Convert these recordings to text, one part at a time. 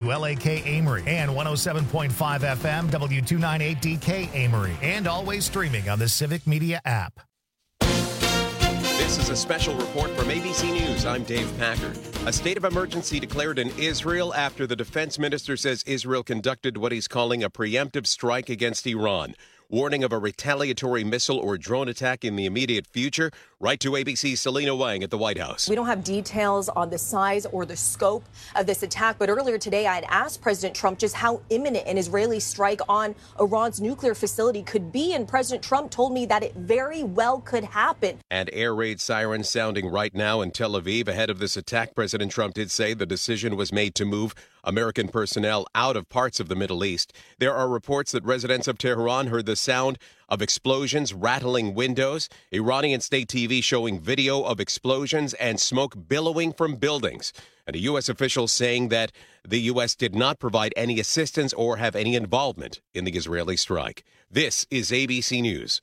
WLAK Amory and 107.5 FM W298DK Amory, and always streaming on the Civic Media app. This is a special report from ABC News. I'm Dave Packard. A state of emergency declared in Israel after the defense minister says Israel conducted what he's calling a preemptive strike against Iran. Warning of a retaliatory missile or drone attack in the immediate future. Right to ABC's Selena Wang at the White House. We don't have details on the size or the scope of this attack, but earlier today I had asked President Trump just how imminent an Israeli strike on Iran's nuclear facility could be, and President Trump told me that it very well could happen. And air raid sirens sounding right now in Tel Aviv. Ahead of this attack, President Trump did say the decision was made to move American personnel out of parts of the Middle East. There are reports that residents of Tehran heard the sound of explosions rattling windows. Iranian state TV showing video of explosions and smoke billowing from buildings. And a U.S. official saying that the U.S. did not provide any assistance or have any involvement in the Israeli strike. This is ABC News.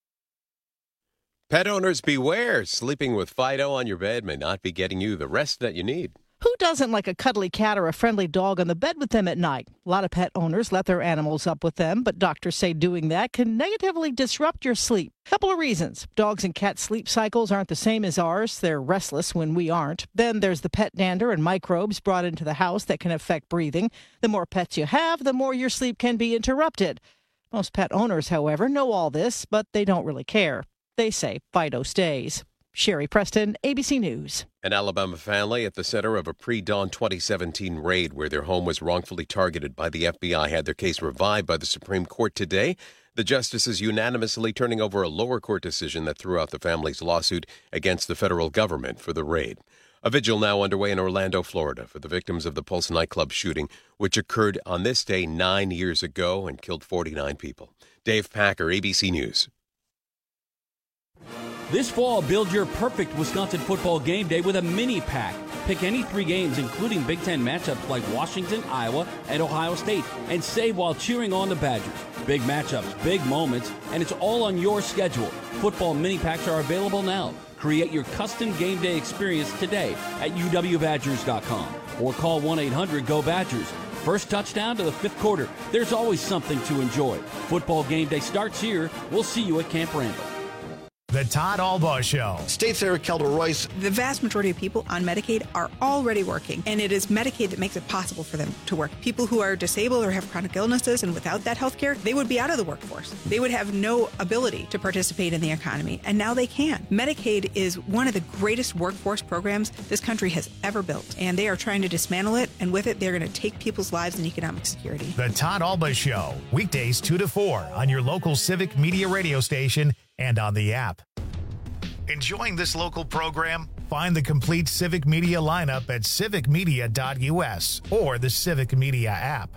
Pet owners beware. Sleeping with Fido on your bed may not be getting you the rest that you need. Who doesn't like a cuddly cat or a friendly dog on the bed with them at night? A lot of pet owners let their animals up with them, but doctors say doing that can negatively disrupt your sleep. Couple of reasons. Dogs and cats' sleep cycles aren't the same as ours. They're restless when we aren't. Then there's the pet dander and microbes brought into the house that can affect breathing. The more pets you have, the more your sleep can be interrupted. Most pet owners, however, know all this, but they don't really care. They say Fido stays. Sherry Preston, ABC News. An Alabama family at the center of a pre-dawn 2017 raid where their home was wrongfully targeted by the FBI had their case revived by the Supreme Court today. The justices unanimously turning over a lower court decision that threw out the family's lawsuit against the federal government for the raid. A vigil now underway in Orlando, Florida, for the victims of the Pulse nightclub shooting, which occurred on this day 9 years ago and killed 49 people. Dave Packer, ABC News. This fall, build your perfect Wisconsin football game day with a mini pack. Pick any 3 games, including Big Ten matchups like Washington, Iowa, and Ohio State, and save while cheering on the Badgers. Big matchups, big moments, and it's all on your schedule. Football mini packs are available now. Create your custom game day experience today at uwbadgers.com or call 1-800-GO-BADGERS. First touchdown to the 5th quarter. There's always something to enjoy. Football game day starts here. We'll see you at Camp Randall. The Todd Albaugh Show. State Senator Kelda Royce. The vast majority of people on Medicaid are already working, and it is Medicaid that makes it possible for them to work. People who are disabled or have chronic illnesses, and without that health care, they would be out of the workforce. They would have no ability to participate in the economy, and now they can. Medicaid is one of the greatest workforce programs this country has ever built, and they are trying to dismantle it, and with it, they're going to take people's lives and economic security. The Todd Albaugh Show, weekdays 2 to 4 on your local Civic Media radio station and on the app. Enjoying this local program? Find the complete Civic Media lineup at civicmedia.us or the Civic Media app.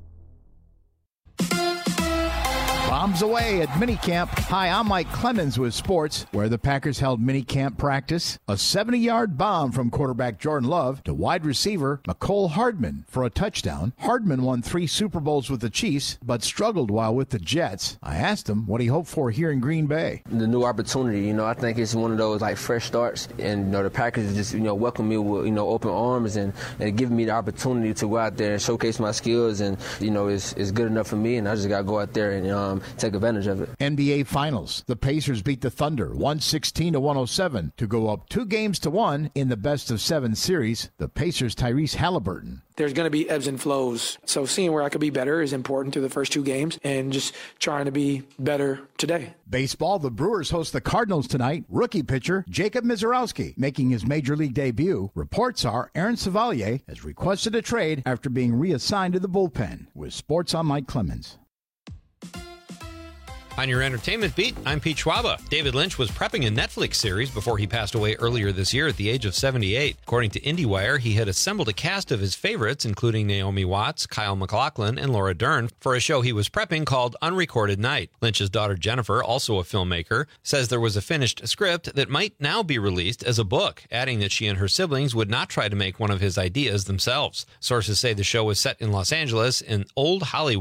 Bombs away at minicamp. Hi, I'm Mike Clemens with sports, where the Packers held minicamp practice. A 70-yard bomb from quarterback Jordan Love to wide receiver Mecole Hardman for a touchdown. Hardman won 3 Super Bowls with the Chiefs, but struggled while with the Jets. I asked him what he hoped for here in Green Bay. The new opportunity, I think it's one of those fresh starts, and the Packers just welcome me with open arms and give me the opportunity to go out there and showcase my skills, and it's good enough for me, and I just got to go out there and take advantage of it. NBA Finals. The Pacers beat the Thunder 116-107 to go up 2-1 in the best-of-7 series. The Pacers' Tyrese Halliburton. There's going to be ebbs and flows. So seeing where I could be better is important to the first 2 games and just trying to be better today. Baseball, the Brewers host the Cardinals tonight. Rookie pitcher Jacob Mizorowski making his major league debut. Reports are Aaron Savalier has requested a trade after being reassigned to the bullpen. With sports, I'm Mike Clemens. On your entertainment beat, I'm Pete Schwaba. David Lynch was prepping a Netflix series before he passed away earlier this year at the age of 78. According to IndieWire, he had assembled a cast of his favorites, including Naomi Watts, Kyle MacLachlan, and Laura Dern, for a show he was prepping called Unrecorded Night. Lynch's daughter Jennifer, also a filmmaker, says there was a finished script that might now be released as a book, adding that she and her siblings would not try to make one of his ideas themselves. Sources say the show was set in Los Angeles in Old Hollywood.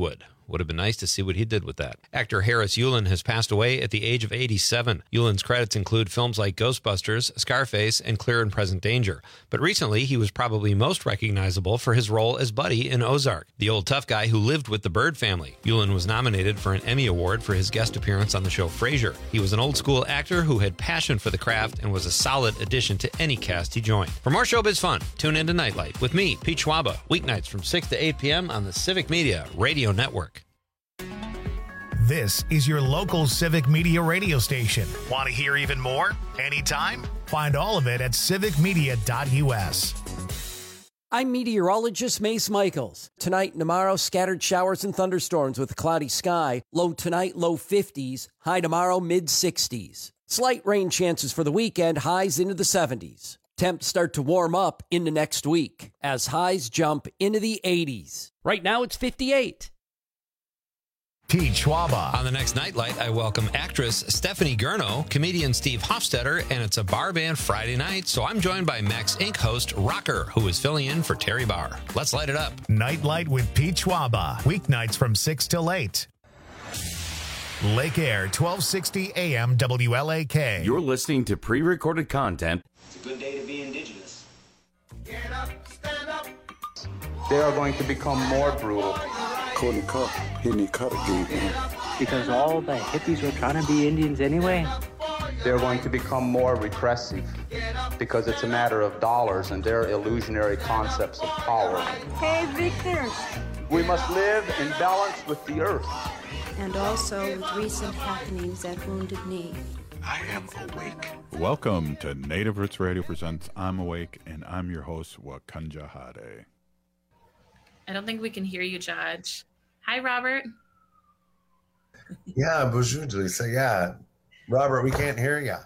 Would have been nice to see what he did with that. Actor Harris Yulin has passed away at the age of 87. Yulin's credits include films like Ghostbusters, Scarface, and Clear and Present Danger. But recently, he was probably most recognizable for his role as Buddy in Ozark, the old tough guy who lived with the Bird family. Yulin was nominated for an Emmy Award for his guest appearance on the show Frasier. He was an old-school actor who had passion for the craft and was a solid addition to any cast he joined. For more showbiz fun, tune into Nightlight with me, Pete Schwaba, weeknights from 6 to 8 p.m. on the Civic Media Radio Network. This is your local Civic Media radio station. Want to hear even more? Anytime? Find all of it at civicmedia.us. I'm meteorologist Mace Michaels. Tonight and tomorrow, scattered showers and thunderstorms with a cloudy sky. Low tonight, low 50s. High tomorrow, mid 60s. Slight rain chances for the weekend, highs into the 70s. Temps start to warm up into next week as highs jump into the 80s. Right now, it's 58. Pete Schwaba. On the next Nightlight, I welcome actress Stephanie Gurno, comedian Steve Hofstetter, and it's a bar band Friday night, so I'm joined by Max Inc. host Rocker, who is filling in for Terry Barr. Let's light it up. Nightlight with Pete Schwaba, weeknights from 6 till 8. Lake Air, 1260 AM WLAK. You're listening to pre-recorded content. It's a good day to be indigenous. Get up, stand up. They are going to become more brutal. Courtney Cup, Henry Cutter gave him. Because all the hippies were trying to be Indians anyway. They're going to become more repressive because it's a matter of dollars and their illusionary concepts of power. Hey, Victor. We must live in balance with the earth. And also with recent happenings at Wounded Knee. I am awake. Welcome to Native Roots Radio presents I'm Awake, and I'm your host, Wakanja Hade. I don't think we can hear you, Judge. Hi, Robert. Yeah, bonjour, Lisa. Yeah. Robert, we can't hear you.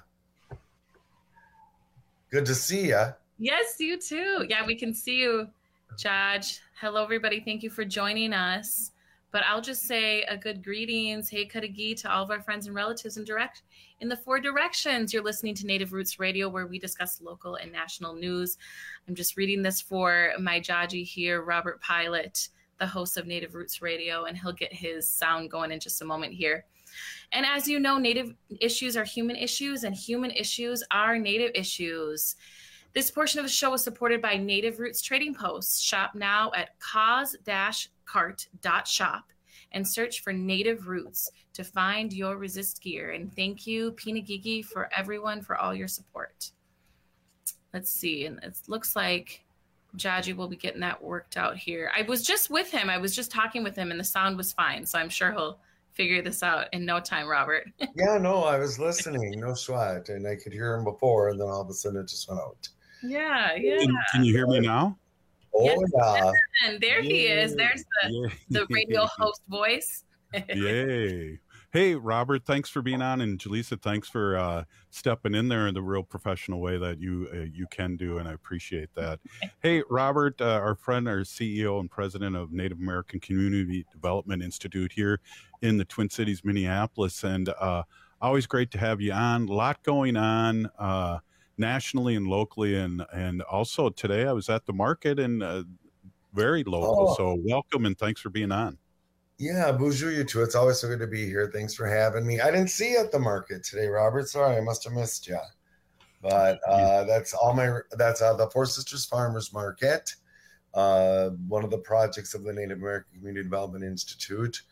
Good to see you. Yes, you too. Yeah, we can see you, Judge. Hello, everybody. Thank you for joining us. But I'll just say a good greetings. Hey, Kadagi, to all of our friends and relatives in the 4 directions. You're listening to Native Roots Radio, where we discuss local and national news. I'm just reading this for my Jaji here, Robert Pilot, the host of Native Roots Radio, and he'll get his sound going in just a moment here. And as you know, Native issues are human issues, and human issues are Native issues. This portion of the show is supported by Native Roots Trading Post. Shop now at cause-cart.shop and search for Native Roots to find your resist gear. And thank you, Pinagigi, for everyone for all your support. Let's see. And it looks like Jaji will be getting that worked out here. I was just with him. I was just talking with him, and the sound was fine. So I'm sure he'll figure this out in no time, Robert. Yeah, no, I was listening. No sweat. And I could hear him before, and then all of a sudden it just went out. Yeah. Can you hear me now? Oh, yes, yeah. And there he is. There's the radio host voice. Yay. Hey, Robert, thanks for being on. And Jaleesa, thanks for stepping in there in the real professional way that you can do, and I appreciate that. Hey, Robert, our friend, our CEO and president of Native American Community Development Institute here in the Twin Cities, Minneapolis, and always great to have you on. A lot going on nationally and locally, and also today I was at the market and very local. So welcome and thanks for being on. Yeah, bonjour, you two. It's always so good to be here. Thanks for having me. I didn't see you at the market today, Robert. Sorry, I must have missed you. But that's the Four Sisters Farmers Market, one of the projects of the Native American Community Development Institute.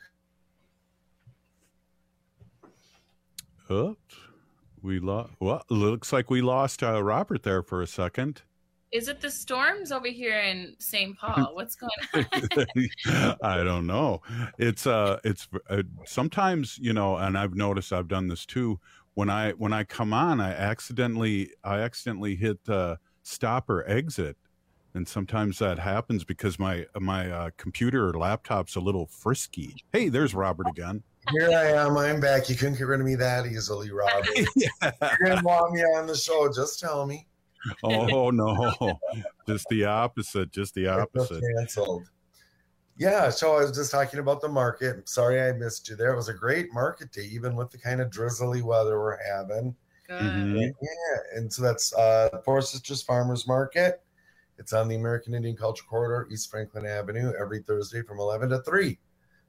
Oops. Well, looks like we lost Robert there for a second. Is it the storms over here in St. Paul? What's going on? I don't know. It's sometimes, and I've noticed I've done this too. When I come on, I accidentally hit stop or exit, and sometimes that happens because my computer or laptop's a little frisky. Hey, there's Robert again. Here I am. I'm back. You couldn't get rid of me that easily, Robert. Yeah. You didn't want me on the show. Just tell me. Oh, no. Just the opposite. Canceled. Yeah, so I was just talking about the market. Sorry I missed you there. It was a great market day, even with the kind of drizzly weather we're having. Good. Mm-hmm. Yeah, and so that's Four Sisters Farmers Market. It's on the American Indian Culture Corridor, East Franklin Avenue, every Thursday from 11 to 3.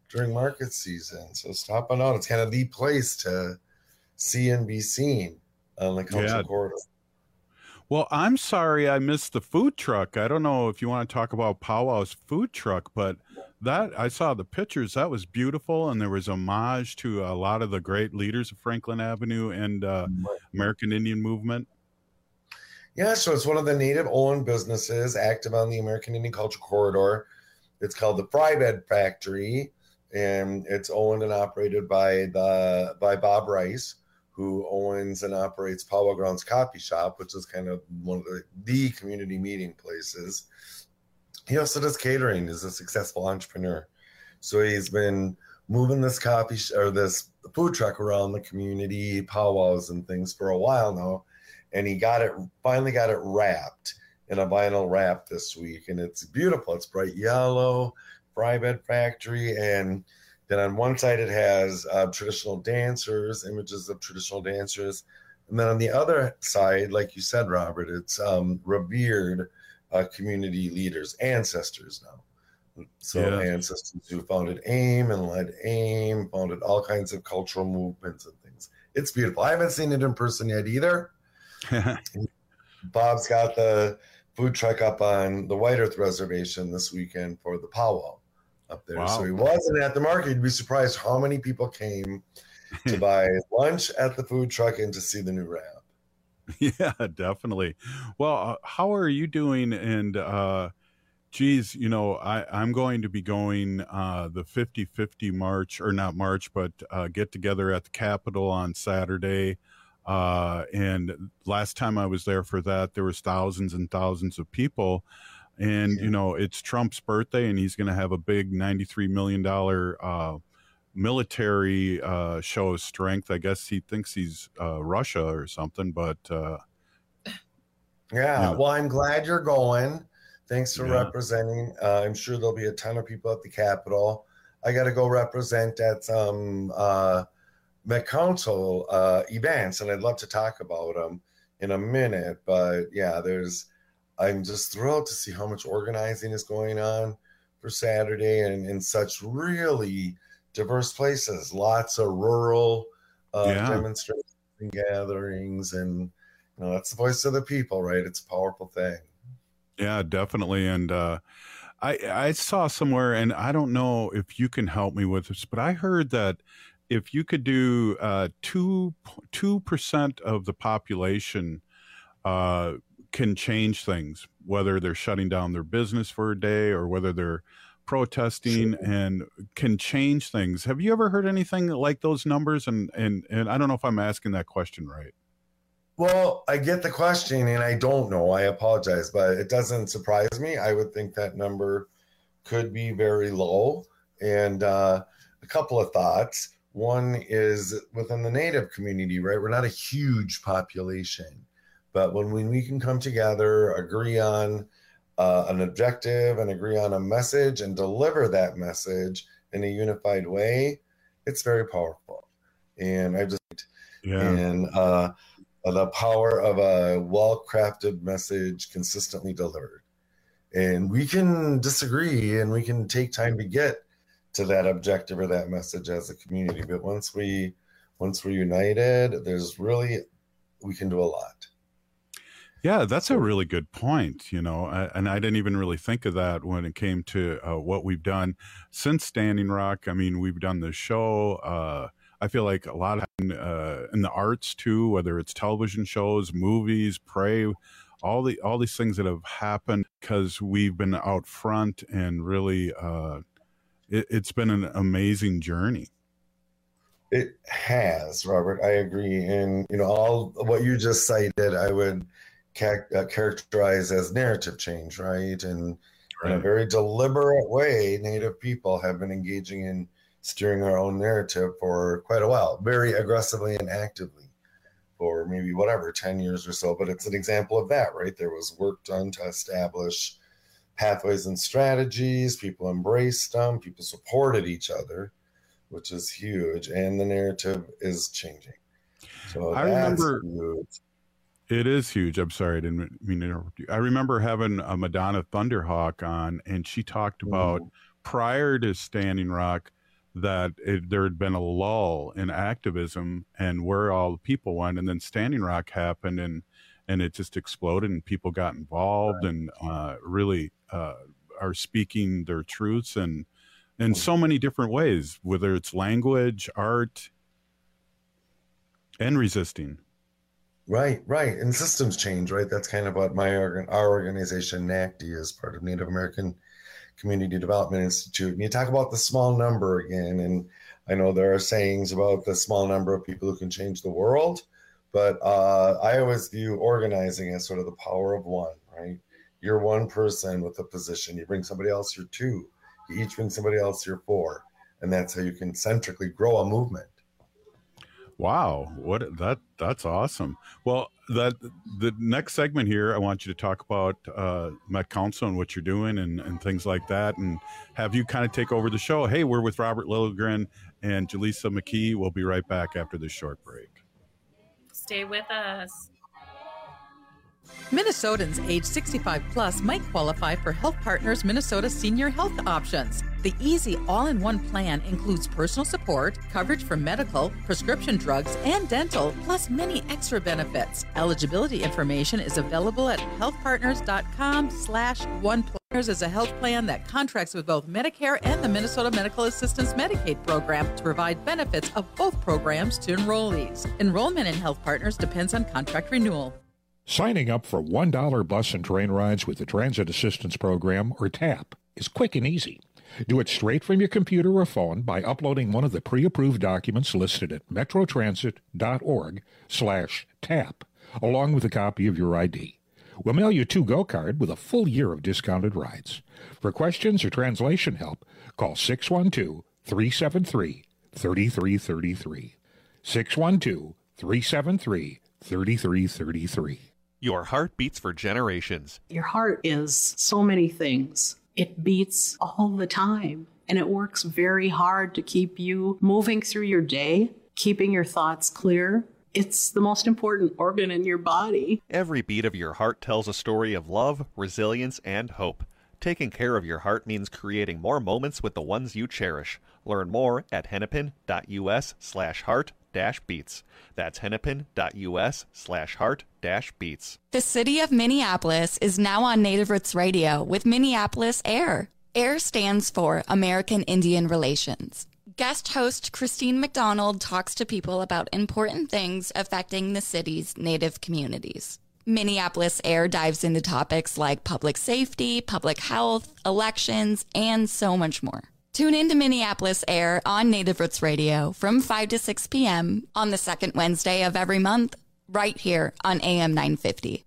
during market season. So stop on out. It's kind of the place to see and be seen on the Cultural Corridor. Well, I'm sorry I missed the food truck. I don't know if you want to talk about Powwow's food truck, but that I saw the pictures. That was beautiful, and there was homage to a lot of the great leaders of Franklin Avenue and American Indian movement. Yeah, so it's one of the native-owned businesses active on the American Indian Cultural Corridor. It's called the Fry Bed Factory, and it's owned and operated by Bob Rice, who owns and operates Powwow Grounds Coffee Shop, which is kind of one of the community meeting places. He also does catering. He's a successful entrepreneur. So he's been moving this this food truck around the community, powwows and things for a while now. And he finally got it wrapped in a vinyl wrap this week. And it's beautiful. It's bright yellow, Fry Bed Factory. And then on one side, it has traditional dancers, images of traditional dancers. And then on the other side, like you said, Robert, it's revered community leaders, ancestors now. So ancestors who founded AIM and led AIM, founded all kinds of cultural movements and things. It's beautiful. I haven't seen it in person yet either. Bob's got the food truck up on the White Earth Reservation this weekend for the powwow up there. Wow. So he wasn't at the market. You'd be surprised how many people came to buy lunch at the food truck and to see the new wrap. Yeah, definitely. Well, how are you doing? And geez, I'm going to be going the 50-50 march, or not march, but get together at the Capitol on Saturday. And last time I was there for that, there was thousands and thousands of people. And, it's Trump's birthday, and he's going to have a big $93 million military show of strength. I guess he thinks he's Russia or something, but well, I'm glad you're going. Thanks for representing. I'm sure there'll be a ton of people at the Capitol. I got to go represent at some Met Council events, and I'd love to talk about them in a minute. But yeah, I'm just thrilled to see how much organizing is going on for Saturday, and in such really diverse places. Lots of rural demonstrations and gatherings, and that's the voice of the people, right? It's a powerful thing. Yeah, definitely. And I saw somewhere, and I don't know if you can help me with this, but I heard that if you could do 2% of the population can change things, whether they're shutting down their business for a day or whether they're protesting, and can change things. Have you ever heard anything like those numbers? And I don't know if I'm asking that question right. Well, I get the question, and I don't know. I apologize, but it doesn't surprise me. I would think that number could be very low. And a couple of thoughts. One is within the Native community, right? We're not a huge population, but when we can come together, agree on an objective and agree on a message and deliver that message in a unified way, it's very powerful. And the power of a well-crafted message consistently delivered. And we can disagree, and we can take time to get to that objective or that message as a community. But once we're united, we can do a lot. Yeah, that's a really good point, and I didn't even really think of that when it came to what we've done since Standing Rock. I mean, we've done the show. I feel like a lot in the arts too, whether it's television shows, movies, Pray, all these things that have happened because we've been out front, and really it's been an amazing journey. It has, Robert. I agree. And, all what you just cited, I would characterize as narrative change, right? And in a very deliberate way, Native people have been engaging in steering our own narrative for quite a while, very aggressively and actively for maybe 10 years or so. But it's an example of that, right? There was work done to establish pathways and strategies. People embraced them. People supported each other, which is huge. And the narrative is changing. So I remember huge. It is huge. I'm sorry, I didn't mean to interrupt you. I remember having a Madonna Thunderhawk on, and she talked about prior to Standing Rock, that there had been a lull in activism and where all the people went, and then Standing Rock happened, and it just exploded, and people got involved and really are speaking their truths and in so many different ways, whether it's language, art, and resisting. Right. And systems change, right? That's kind of what our organization, NACD, is part of Native American Community Development Institute. And you talk about the small number again, and I know there are sayings about the small number of people who can change the world, but I always view organizing as sort of the power of one, right? You're one person with a position. You bring somebody else, you're two. You each bring somebody else, you're four. And that's how you can centrically grow a movement. Wow, that's awesome. Well, the next segment here, I want you to talk about Met Council and what you're doing and things like that, and have you kind of take over the show. Hey, we're with Robert Lilligren and Jaleesa McKee. We'll be right back after this short break. Stay with us. Minnesotans age 65 plus might qualify for Health Partners Minnesota Senior Health Options. The easy all-in-one plan includes personal support, coverage for medical, prescription drugs, and dental, plus many extra benefits. Eligibility information is available at healthpartners.com/one. Partners is a health plan that contracts with both Medicare and the Minnesota Medical Assistance Medicaid program to provide benefits of both programs to enrollees. Enrollment in Health Partners depends on contract renewal. Signing up for $1 bus and train rides with the Transit Assistance Program, or TAP, is quick and easy. Do it straight from your computer or phone by uploading one of the pre-approved documents listed at metrotransit.org/TAP, along with a copy of your ID. We'll mail you a to-go card with a full year of discounted rides. For questions or translation help, call 612-373-3333. 612-373-3333. Your heart beats for generations. Your heart is so many things. It beats all the time, and it works very hard to keep you moving through your day, keeping your thoughts clear. It's the most important organ in your body. Every beat of your heart tells a story of love, resilience, and hope. Taking care of your heart means creating more moments with the ones you cherish. Learn more at hennepin.us/heart-beats. That's hennepin.us/heart-beats. The city of Minneapolis is now on Native Roots Radio with Minneapolis AIR. AIR stands for American Indian Relations. Guest host Christine McDonald talks to people about important things affecting the city's Native communities. Minneapolis AIR dives into topics like public safety, public health, elections, and so much more. Tune in to Minneapolis AIR on Native Roots Radio from 5 to 6 p.m. on the second Wednesday of every month, right here on AM 950.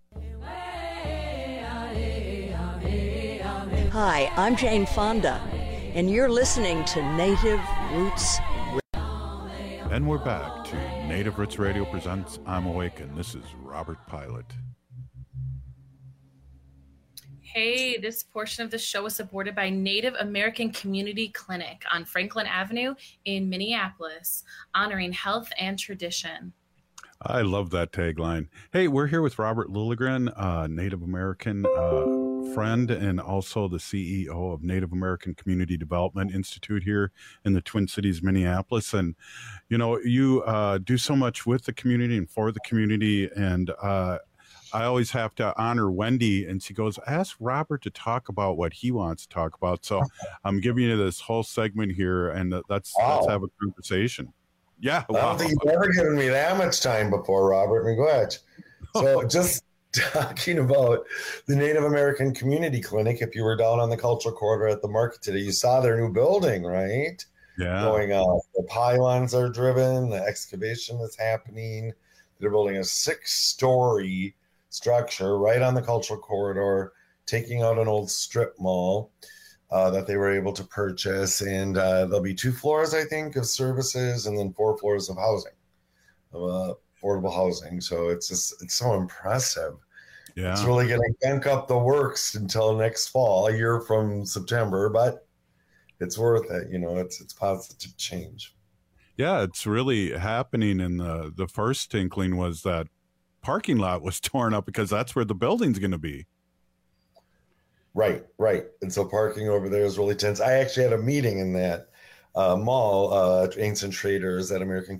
Hi, I'm Jane Fonda, and you're listening to Native Roots Radio. And we're back to Native Roots Radio presents I'm Awake, and this is Robert Pilot. Hey, this portion of the show is supported by Native American Community Clinic on Franklin Avenue in Minneapolis, honoring health and tradition. I love that tagline. Hey, we're here with Robert Lilligren, Native American friend and also the CEO of Native American Community Development Institute here in the Twin Cities, Minneapolis. And, you know, you do so much with the community and for the community. And I always have to honor Wendy, and she goes, ask Robert to talk about what he wants to talk about. So I'm giving you this whole segment here, and let's have a conversation. Yeah. I don't think you've ever given me that much time before, Robert. I mean, go ahead. So just talking about the Native American Community Clinic, if you were down on the Cultural Corridor at the market today, you saw their new building, right? Yeah. Going on. The pylons are driven. The excavation is happening. They're building a 6-story structure right on the Cultural Corridor, taking out an old strip mall that they were able to purchase. And there'll be 2 floors, I think, of services, and then 4 floors of housing, affordable housing. So it's so impressive. Yeah. It's really going to gunk up the works until next fall, a year from September, but it's worth it. You know, it's positive change. Yeah, it's really happening. And the first inkling was that parking lot was torn up because that's where the building's going to be. Right. And so parking over there is really tense. I actually had a meeting in that mall, ancient traders at American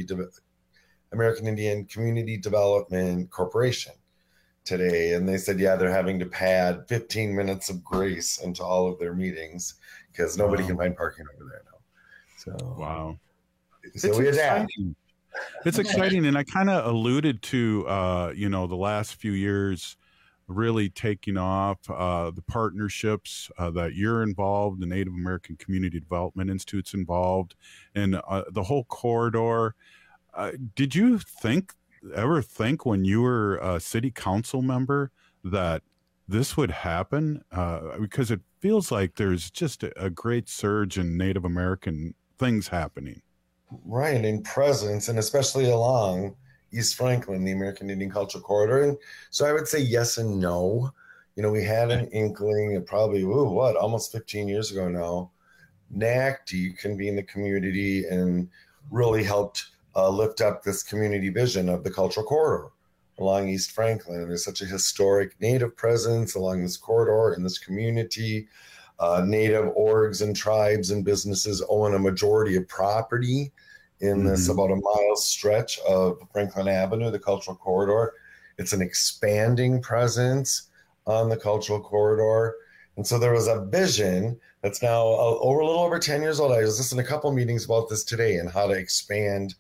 Indian Community Development Corporation today. And they said, yeah, they're having to pad 15 minutes of grace into all of their meetings because nobody can find parking over there now. So, wow. So we adapt. It's exciting. And I kind of alluded to, the last few years really taking off, the partnerships that you're involved, the Native American Community Development Institute's involved, and the whole corridor. Did you ever think when you were a city council member that this would happen? Because it feels like there's just a great surge in Native American things happening. Right, in presence, and especially along East Franklin, the American Indian Cultural Corridor. And so I would say yes and no. We had an inkling probably, almost 15 years ago now. NACD convened the community and really helped lift up this community vision of the cultural corridor along East Franklin. There's such a historic Native presence along this corridor in this community. Native orgs and tribes and businesses own a majority of property in this about a mile stretch of Franklin Avenue, the cultural corridor. It's an expanding presence on the cultural corridor. And so there was a vision that's now a little over 10 years old. I was listening to a couple meetings about this today and how to expand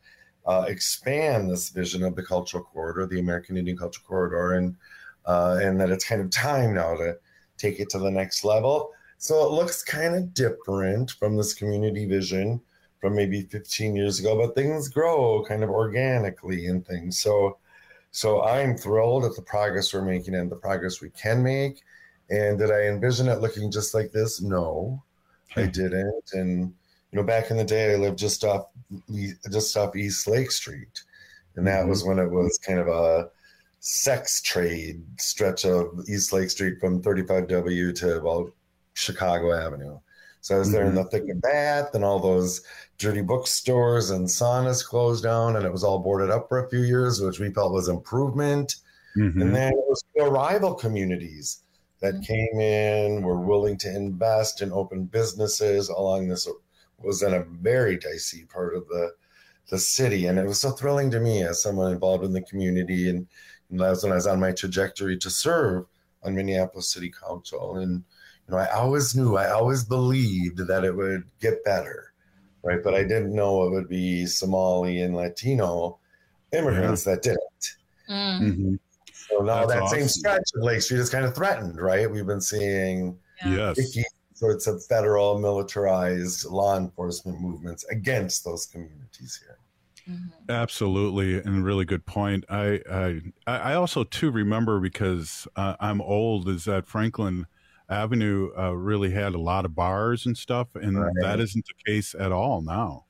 this vision of the cultural corridor, the American Indian Cultural Corridor, and that it's kind of time now to take it to the next level. So it looks kind of different from this community vision from maybe 15 years ago, but things grow kind of organically and things. So I'm thrilled at the progress we're making and the progress we can make. And did I envision it looking just like this? No, I didn't. And back in the day, I lived just off East Lake Street, and that was when it was kind of a sex trade stretch of East Lake Street from 35W to about Chicago Avenue. So I was there in the thick of that, and all those dirty bookstores and saunas closed down, and it was all boarded up for a few years, which we felt was improvement. And then it was rival communities that came in, were willing to invest and open businesses along this, was in a very dicey part of the city. And it was so thrilling to me as someone involved in the community. And that was when I was on my trajectory to serve on Minneapolis City Council. And I always believed that it would get better, right? But I didn't know it would be Somali and Latino immigrants that did it. So now that same stretch of Lake Street is kind of threatened, right? We've been seeing sorts of federal militarized law enforcement movements against those communities here. Absolutely, and a really good point. I also too remember, because I'm old, is that Franklin Avenue really had a lot of bars and stuff, and that isn't the case at all now.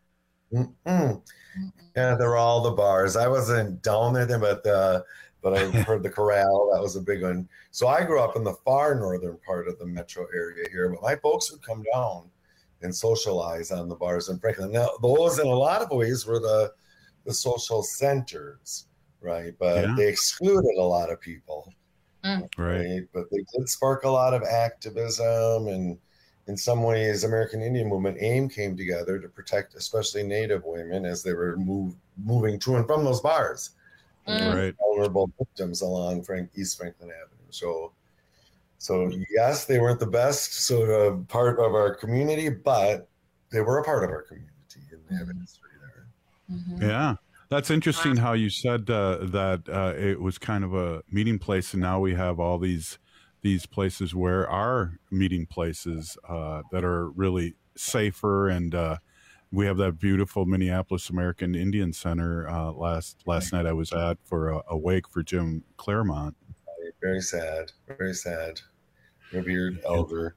Yeah, they're all the bars. I wasn't down there then, but I heard the Corral. That was a big one. So I grew up in the far northern part of the metro area here, but my folks would come down and socialize on the bars in Franklin. Now, those in a lot of ways were the social centers, right? But they excluded a lot of people, right? But they did spark a lot of activism, and in some ways, American Indian Movement, AIM, came together to protect especially Native women as they were moving to and from those bars. Vulnerable victims along East Franklin Avenue. So yes, they weren't the best sort of part of our community, but they were a part of our community, and they have a history there. Yeah, that's interesting how you said that it was kind of a meeting place, and now we have all these places where our meeting places that are really safer, and we have that beautiful Minneapolis American Indian Center. Last night I was at for a wake for Jim Claremont. Very sad, revered elder.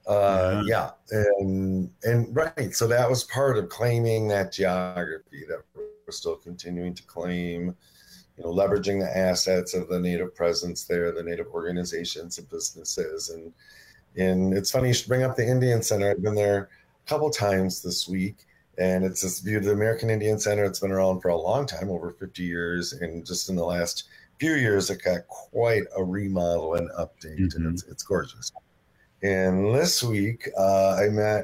And right. So that was part of claiming that geography that we're still continuing to claim. Leveraging the assets of the Native presence there, the Native organizations and businesses, and it's funny you should bring up the Indian Center. I've been there a couple times this week. And it's this view of the American Indian Center. It's been around for a long time, over 50 years. And just in the last few years, it got quite a remodel and update. And it's gorgeous. And this week, I met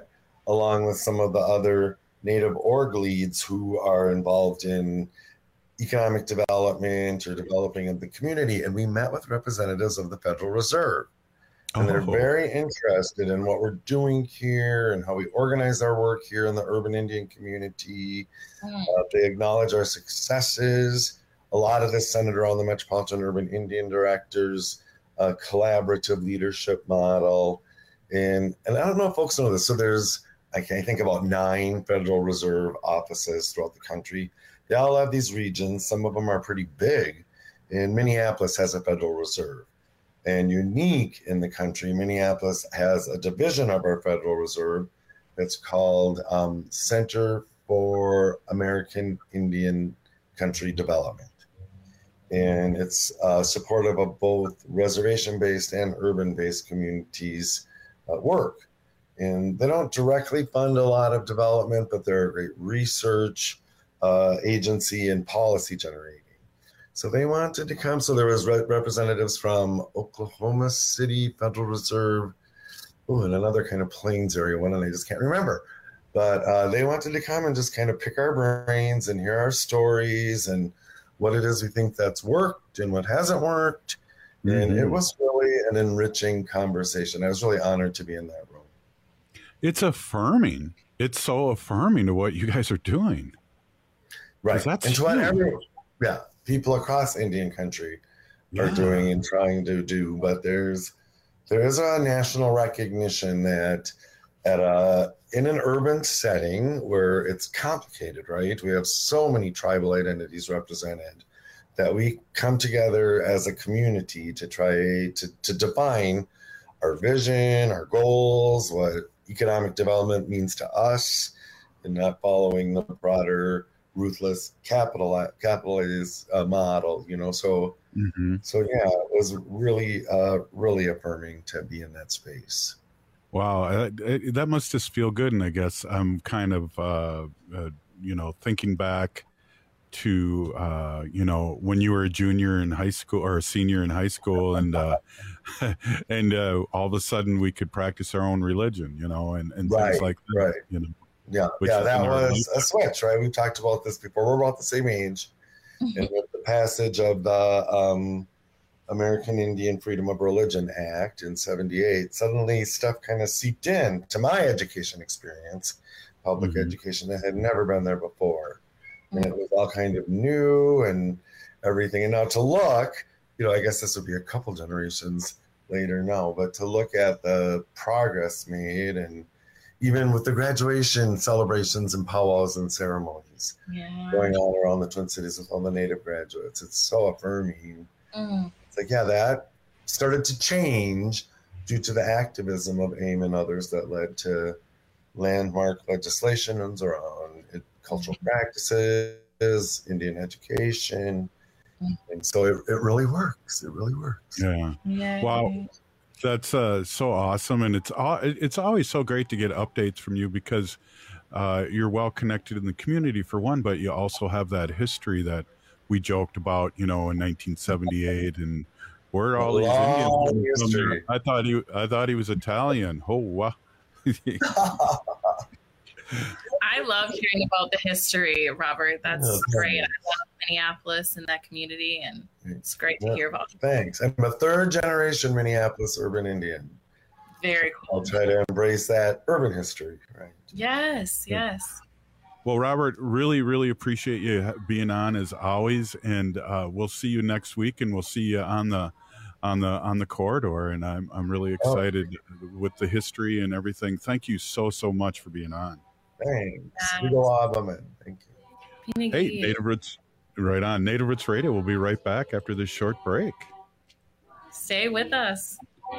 along with some of the other Native org leads who are involved in economic development or developing of the community. And we met with representatives of the Federal Reserve. And they're very interested in what we're doing here and how we organize our work here in the urban Indian community. They acknowledge our successes. A lot of this centered around the Metropolitan Urban Indian Directors collaborative leadership model. And I don't know if folks know this. So there's, I think, about 9 Federal Reserve offices throughout the country. They all have these regions. Some of them are pretty big. And Minneapolis has a Federal Reserve. And unique in the country, Minneapolis has a division of our Federal Reserve that's called Center for American Indian Country Development. And it's supportive of both reservation-based and urban-based communities' work. And they don't directly fund a lot of development, but they're a great research agency and policy generating. So they wanted to come. So there was representatives from Oklahoma City, Federal Reserve, and another kind of Plains area one, and I just can't remember. But they wanted to come and just kind of pick our brains and hear our stories and what it is we think that's worked and what hasn't worked. And it was really an enriching conversation. I was really honored to be in that room. It's affirming. It's so affirming to what you guys are doing. Right. That's and to what people across Indian country are doing and trying to do. But there is a national recognition that in an urban setting where it's complicated, right? We have so many tribal identities represented that we come together as a community to try to define our vision, our goals, what economic development means to us, and not following the broader ruthless capitalist model, So, it was really, really affirming to be in that space. Wow, that must just feel good. And I guess I'm kind of, thinking back to, when you were a junior in high school or a senior in high school, and and all of a sudden we could practice our own religion, and things like that, Yeah, that was a switch, right? We talked about this before. We're about the same age. And with the passage of the American Indian Freedom of Religion Act in 1978, suddenly stuff kind of seeped in to my education experience, public education that had never been there before. And it was all kind of new and everything. And now to look, I guess this would be a couple generations later now, but to look at the progress made and even with the graduation celebrations and powwows and ceremonies going on around the Twin Cities with all the Native graduates. It's so affirming. It's like, that started to change due to the activism of AIM and others that led to landmark legislations around cultural practices, Indian education. And so it really works. It really works. Yeah. Wow. That's so awesome, and it's always so great to get updates from you because you're well connected in the community for one, but you also have that history that we joked about, in 1978, and where are all these Indians from there? I thought he was Italian. Oh wow! I love hearing about the history, Robert. That's great. I love Minneapolis and that community, and it's great to hear about. Thanks. I'm a third-generation Minneapolis urban Indian. Very cool. I'll try to embrace that urban history, right? Yes. Well, Robert, really, really appreciate you being on as always, and we'll see you next week, and we'll see you on the corridor. And I'm really excited with the history and everything. Thank you so much for being on. Thanks. Thank you. Hey, Native Roots, right on. Native Roots Radio. We'll be right back after this short break. Stay with us.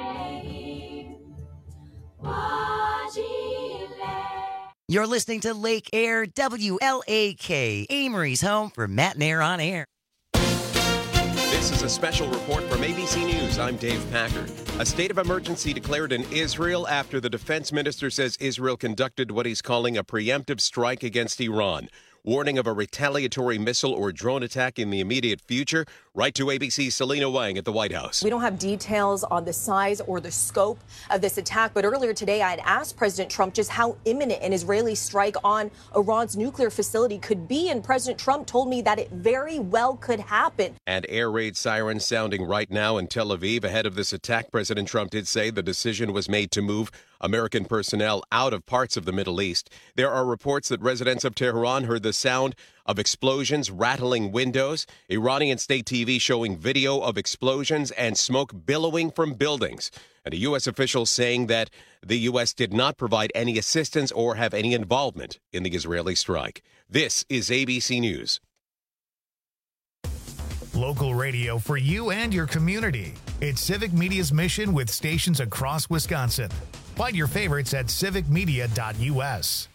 You're listening to Lake Air WLAK, Amory's home for Matt and Air on Air. This is a special report from ABC News. I'm Dave Packard. A state of emergency declared in Israel after the defense minister says Israel conducted what he's calling a preemptive strike against Iran. warning of a retaliatory missile or drone attack in the immediate future. Right to ABC's Selena Wang at the White House. We don't have details on the size or the scope of this attack, but earlier today I had asked President Trump just how imminent an Israeli strike on Iran's nuclear facility could be, and President Trump told me that it very well could happen. And air raid sirens sounding right now in Tel Aviv. Ahead of this attack, President Trump did say the decision was made to move American personnel out of parts of the Middle East. There are reports that residents of Tehran heard the sound of explosions rattling windows. Iranian state TV showing video of explosions and smoke billowing from buildings. And a U.S. official saying that the U.S. did not provide any assistance or have any involvement in the Israeli strike. This is ABC News. Local radio for you and your community. It's Civic Media's mission with stations across Wisconsin. Find your favorites at civicmedia.us.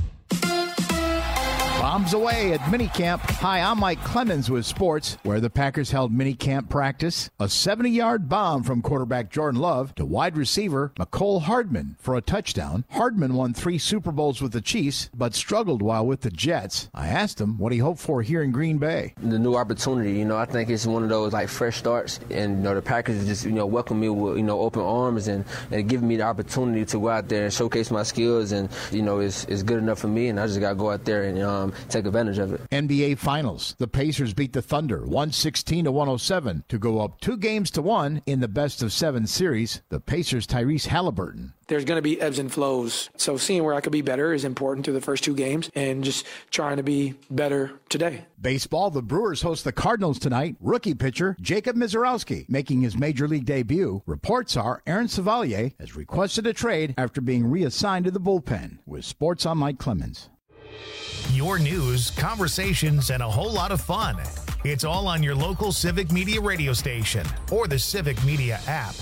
Bombs away at minicamp. Hi, I'm Mike Clemens with sports, where the Packers held minicamp practice. A 70-yard bomb from quarterback Jordan Love to wide receiver Mecole Hardman for a touchdown. Hardman won 3 Super Bowls with the Chiefs, but struggled while with the Jets. I asked him what he hoped for here in Green Bay. The new opportunity, I think it's one of those fresh starts, and the Packers just welcome me with open arms and give me the opportunity to go out there and showcase my skills, and it's good enough for me, and I just got to go out there and take advantage of it. NBA Finals. The Pacers beat the Thunder 116-107 to go up 2-1 in the best-of-7 series. The Pacers' Tyrese Halliburton. There's going to be ebbs and flows. So seeing where I could be better is important through the first 2 games and just trying to be better today. Baseball, the Brewers host the Cardinals tonight. Rookie pitcher Jacob Mizorowski making his major league debut. Reports are Aaron Savalier has requested a trade after being reassigned to the bullpen. With sports, I'm Mike Clemens. Your news, conversations, and a whole lot of fun. It's all on your local Civic Media radio station or the Civic Media app.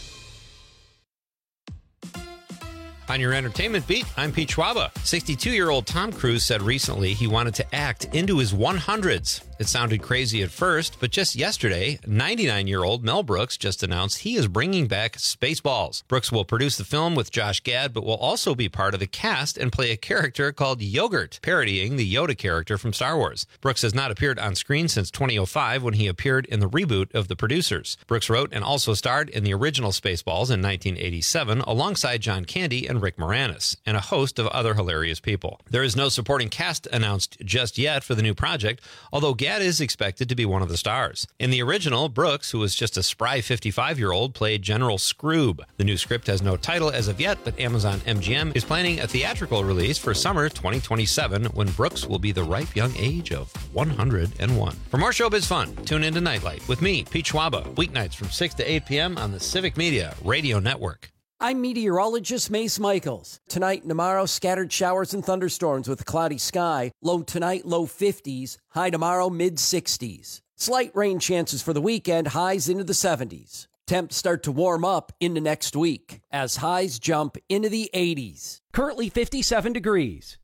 On your entertainment beat, I'm Pete Schwaba. 62-year-old Tom Cruise said recently he wanted to act into his 100s. It sounded crazy at first, but just yesterday, 99-year-old Mel Brooks just announced he is bringing back Spaceballs. Brooks will produce the film with Josh Gad, but will also be part of the cast and play a character called Yogurt, parodying the Yoda character from Star Wars. Brooks has not appeared on screen since 2005 when he appeared in the reboot of The Producers. Brooks wrote and also starred in the original Spaceballs in 1987 alongside John Candy and Rick Moranis, and a host of other hilarious people. There is no supporting cast announced just yet for the new project, although Gad is expected to be one of the stars. In the original, Brooks, who was just a spry 55-year-old, played General Scroob. The new script has no title as of yet, but Amazon MGM is planning a theatrical release for summer 2027 when Brooks will be the ripe young age of 101. For more showbiz fun, tune into Nightlight with me, Pete Schwaba, weeknights from 6 to 8 p.m. on the Civic Media Radio Network. I'm meteorologist Mace Michaels. Tonight and tomorrow, scattered showers and thunderstorms with a cloudy sky. Low tonight, low 50s. High tomorrow, mid-60s. Slight rain chances for the weekend, highs into the 70s. Temps start to warm up into next week as highs jump into the 80s. Currently 57 degrees.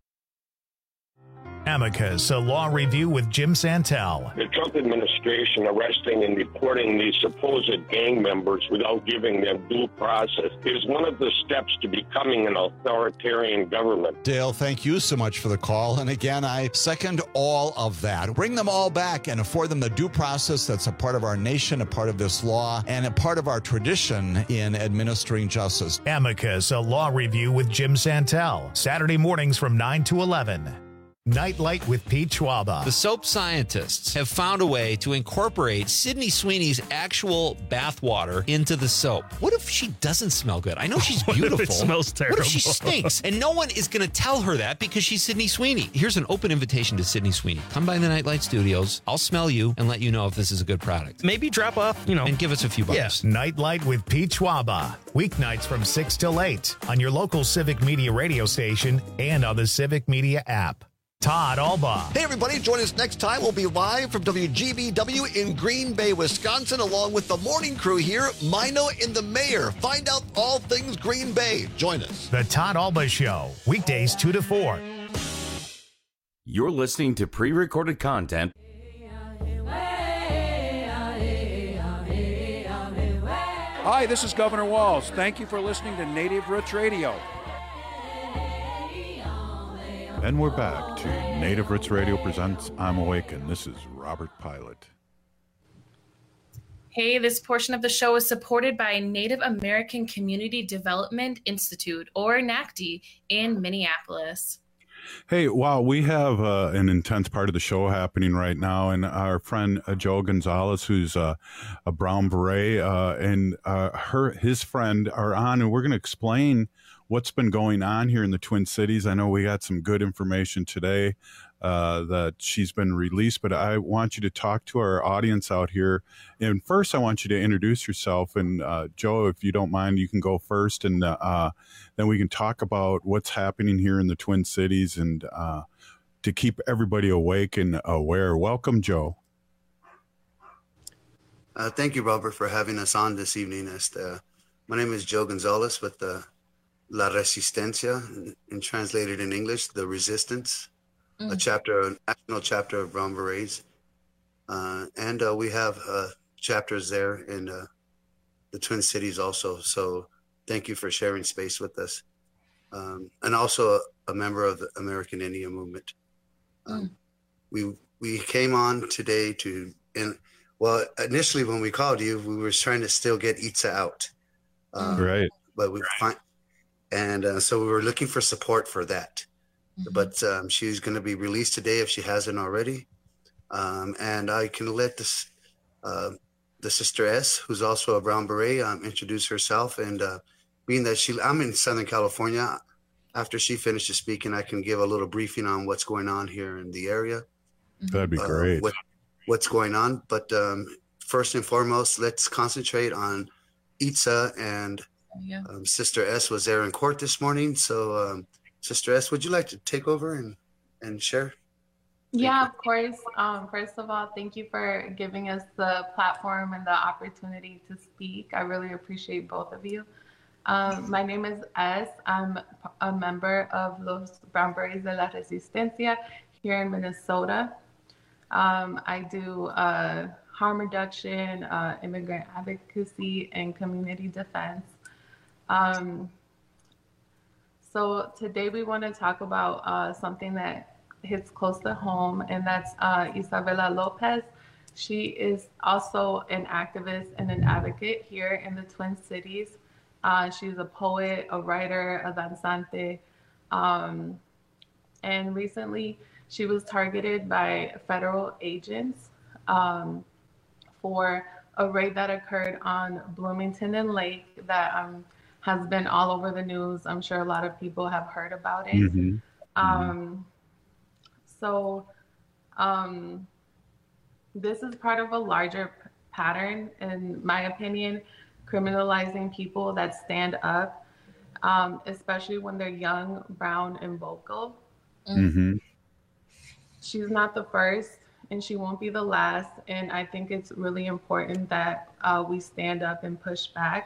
Amicus, a law review with Jim Santel. The Trump administration arresting and deporting these supposed gang members without giving them due process is one of the steps to becoming an authoritarian government. Dale, thank you so much for the call. And again, I second all of that. Bring them all back and afford them the due process that's a part of our nation, a part of this law, and a part of our tradition in administering justice. Amicus, a law review with Jim Santel. Saturday mornings from 9 to 11. Nightlight with Pete Schwaba. The soap scientists have found a way to incorporate Sydney Sweeney's actual bath water into the soap. What if she doesn't smell good? I know she's beautiful. What if it smells terrible? What if she stinks? And no one is going to tell her that because she's Sydney Sweeney. Here's an open invitation to Sydney Sweeney. Come by the Nightlight Studios. I'll smell you and let you know if this is a good product. Maybe drop off, and give us a few bucks. Yes. Nightlight with Pete Schwaba. Weeknights from 6 till 8 on your local Civic Media radio station and on the Civic Media app. Todd Alba. Hey, everybody. Join us next time. We'll be live from WGBW in Green Bay, Wisconsin, along with the morning crew here, Mino and the mayor. Find out all things Green Bay. Join us. The Todd Alba Show, weekdays 2 to 4. You're listening to pre-recorded content. Hi, this is Governor Walz. Thank you for listening to Native Roots Radio. And we're back to Native Roots Radio presents I'm Awake, and this is Robert Pilot. Hey, this portion of the show is supported by Native American Community Development Institute, or NACD, in Minneapolis. Hey, wow, we have an intense part of the show happening right now, and our friend Joe Gonzalez, who's a Brown Beret, and his friend are on, and we're going to explain what's been going on here in the Twin Cities. I know we got some good information today that she's been released, but I want you to talk to our audience out here. And first, I want you to introduce yourself. And Joe, if you don't mind, you can go first, and then we can talk about what's happening here in the Twin Cities and to keep everybody awake and aware. Welcome, Joe. Thank you, Robert, for having us on this evening. My name is Joe Gonzalez with La Resistencia, and translated in English, The Resistance, a national chapter of Brown Berets. And we have chapters there in the Twin Cities also. So thank you for sharing space with us. And also a member of the American Indian Movement. We came on today well, initially when we called you, we were trying to still get Itza out. Right. But so we were looking for support for that. But she's going to be released today if she hasn't already. And I can let the Sister S, who's also a Brown Beret, introduce herself. And being that I'm in Southern California, after she finishes speaking, I can give a little briefing on what's going on here in the area. That'd be great. What's going on. But first and foremost, let's concentrate on Itza, and Sister S was there in court this morning. So Sister S, would you like to take over and share? Yeah, of course. First of all, thank you for giving us the platform and the opportunity to speak. I really appreciate both of you. My name is S. I'm a member of Los Brown Berets de la Resistencia here in Minnesota. I do harm reduction, immigrant advocacy, and community defense. So today we want to talk about something that hits close to home, and that's Isabela Lopez. She is also an activist and an advocate here in the Twin Cities. She's a poet, a writer, a danzante, and recently she was targeted by federal agents for a raid that occurred on Bloomington and Lake that has been all over the news. I'm sure a lot of people have heard about it. So this is part of a larger pattern, in my opinion, criminalizing people that stand up, especially when they're young, brown, and vocal. She's not the first, and she won't be the last. And I think it's really important that we stand up and push back.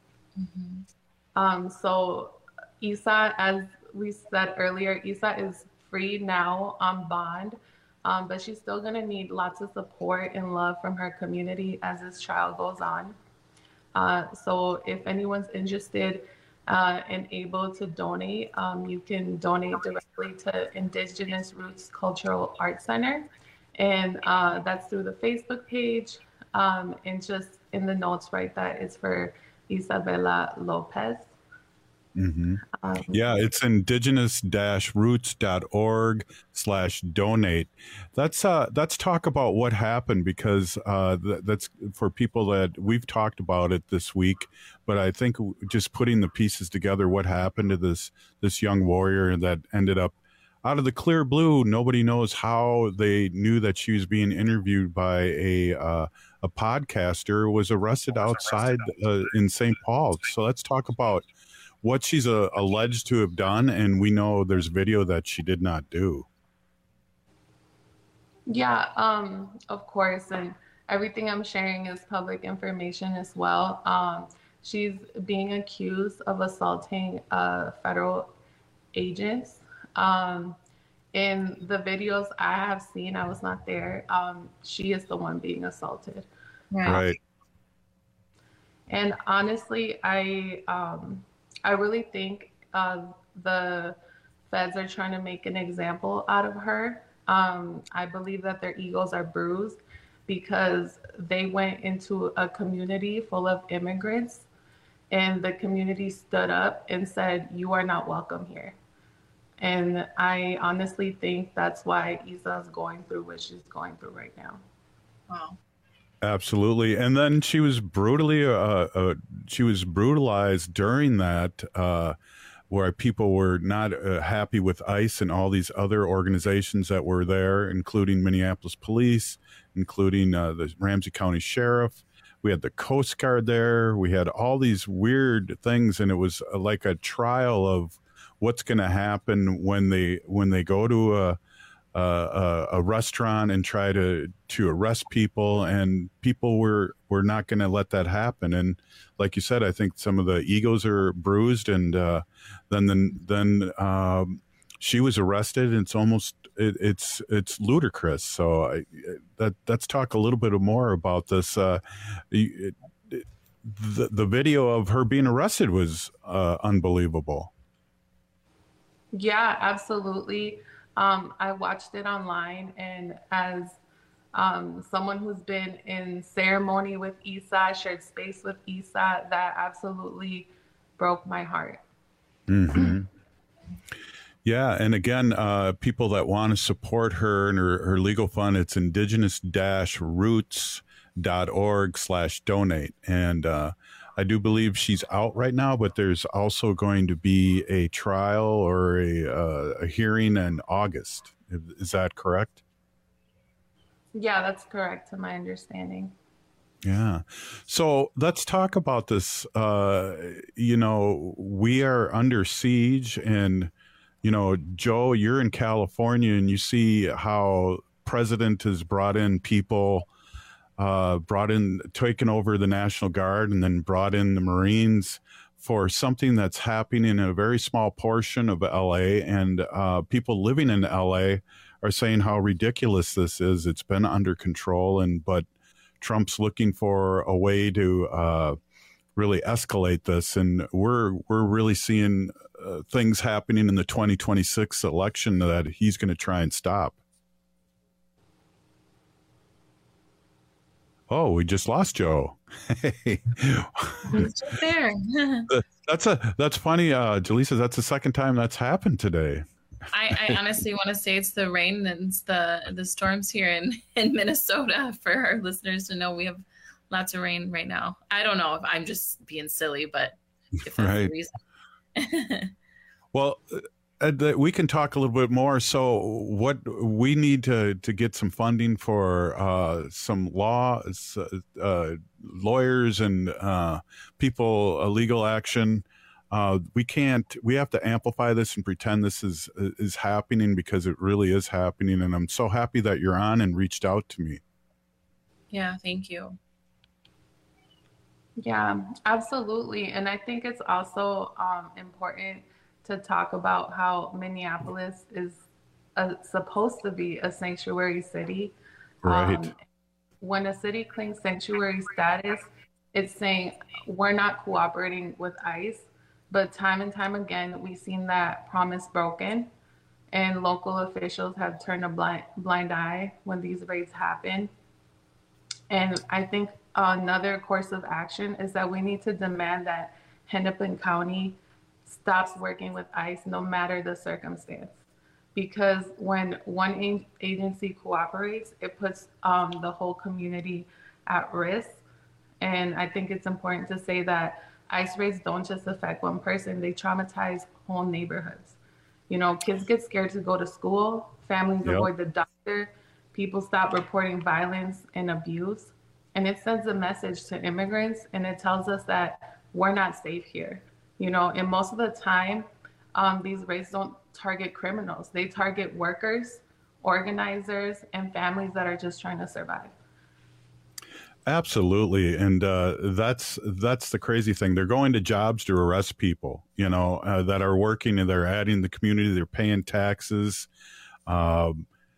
So Isa, as we said earlier, Isa is free now on bond, but she's still going to need lots of support and love from her community as this trial goes on. So if anyone's interested and able to donate, you can donate directly to Indigenous Roots Cultural Arts Center. And that's through the Facebook page. And just in the notes, write that it's for Isabela Lopez. Yeah, it's indigenous-roots.org/donate. Let's talk about what happened, because that's for people that we've talked about it this week. But I think just putting the pieces together, what happened to this young warrior that ended up out of the clear blue. Nobody knows how they knew that she was being interviewed by a podcaster, was arrested outside in St. Paul. So let's talk about what she's alleged to have done, and we know there's video that she did not do. Yeah, of course, and everything I'm sharing is public information as well. She's being accused of assaulting federal agents. In the videos I have seen, I was not there, she is the one being assaulted. Right. And honestly, I really think the feds are trying to make an example out of her. I believe that their egos are bruised because they went into a community full of immigrants and the community stood up and said, "You are not welcome here." And I honestly think that's why Isa is going through what she's going through right now. Wow. Absolutely. And then she was brutalized during that, where people were not happy with ICE and all these other organizations that were there, including Minneapolis Police, including the Ramsey County Sheriff. We had the Coast Guard there. We had all these weird things, and it was like a trial of what's going to happen when they go to a restaurant and try to arrest people, and people were not going to let that happen. And like you said, I think some of the egos are bruised, and then she was arrested, and it's ludicrous. So let's talk a little bit more about this. The video of her being arrested was unbelievable. Yeah, absolutely. I watched it online, and as someone who's been in ceremony with Isa, shared space with Isa, that absolutely broke my heart. Mm-hmm. Yeah, and again, people that want to support her and her legal fund, it's indigenous-roots.org/donate. And I do believe she's out right now, but there's also going to be a trial or a hearing in August. Is that correct? Yeah, that's correct to my understanding. Yeah. So let's talk about this. We are under siege, and, Joe, you're in California, and you see how president has brought in people, taken over the National Guard, and then brought in the Marines for something that's happening in a very small portion of LA. And people living in LA are saying how ridiculous this is. It's been under control, but Trump's looking for a way to really escalate this. And we're really seeing things happening in the 2026 election that he's going to try and stop. Oh, we just lost Joe. Hey. He's just there. That's funny, Jaleesa. That's the second time that's happened today. I honestly want to say it's the rain and it's the storms here in Minnesota. For our listeners to know, we have lots of rain right now. I don't know if I'm just being silly, but if that's right. the reason. Well, we can talk a little bit more. So what we need to get some funding for some lawyers and people, legal action. We have to amplify this and pretend this is happening, because it really is happening. And I'm so happy that you're on and reached out to me. Yeah, thank you. Yeah, absolutely. And I think it's also important to talk about how Minneapolis is supposed to be a sanctuary city. Right. When a city claims sanctuary status, it's saying we're not cooperating with ICE. But time and time again, we've seen that promise broken, and local officials have turned a blind eye when these raids happen. And I think another course of action is that we need to demand that Hennepin County stops working with ICE no matter the circumstance. Because when one agency cooperates, it puts the whole community at risk. And I think it's important to say that ICE raids don't just affect one person, they traumatize whole neighborhoods. Kids get scared to go to school, families avoid the doctor, people stop reporting violence and abuse. And it sends a message to immigrants, and it tells us that we're not safe here. And most of the time, these raids don't target criminals. They target workers, organizers, and families that are just trying to survive. Absolutely. And that's the crazy thing. They're going to jobs to arrest people, that are working, and they're adding the community. They're paying taxes.